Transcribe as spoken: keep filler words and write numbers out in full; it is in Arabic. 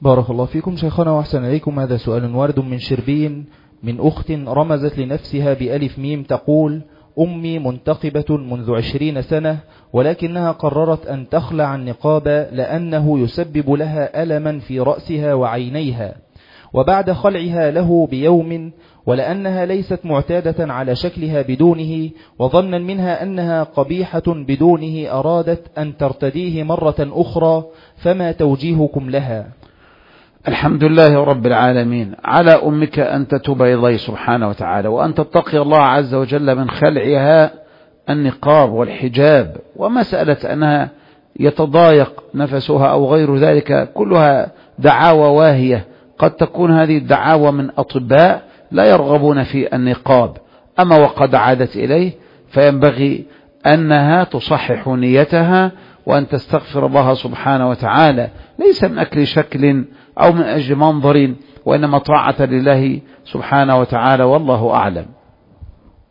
بارك الله فيكم شيخنا وأحسن إليكم. هذا سؤال وارد من شربين من أخت رمزت لنفسها بألف ميم تقول: أمي منتقبة منذ عشرين سنة، ولكنها قررت أن تخلع النقاب لأنه يسبب لها ألما في رأسها وعينيها، وبعد خلعها له بيوم، ولأنها ليست معتادة على شكلها بدونه، وظنا منها أنها قبيحة بدونه، أرادت أن ترتديه مرة أخرى، فما توجيهكم لها؟ الحمد لله رب العالمين. على أمك أن تتوب إلى الله سبحانه وتعالى، وأن تتقي الله عز وجل من خلعها النقاب والحجاب، ومسألة أنها يتضايق نفسها أو غير ذلك كلها دعاوى واهية. قد تكون هذه الدعاوى من أطباء لا يرغبون في النقاب، أما وقد عادت إليه فينبغي أنها تصحح نيتها وأن تستغفر الله سبحانه وتعالى، ليس من أكل شكل أو من أجل منظر، وإنما طاعة لله سبحانه وتعالى، والله أعلم.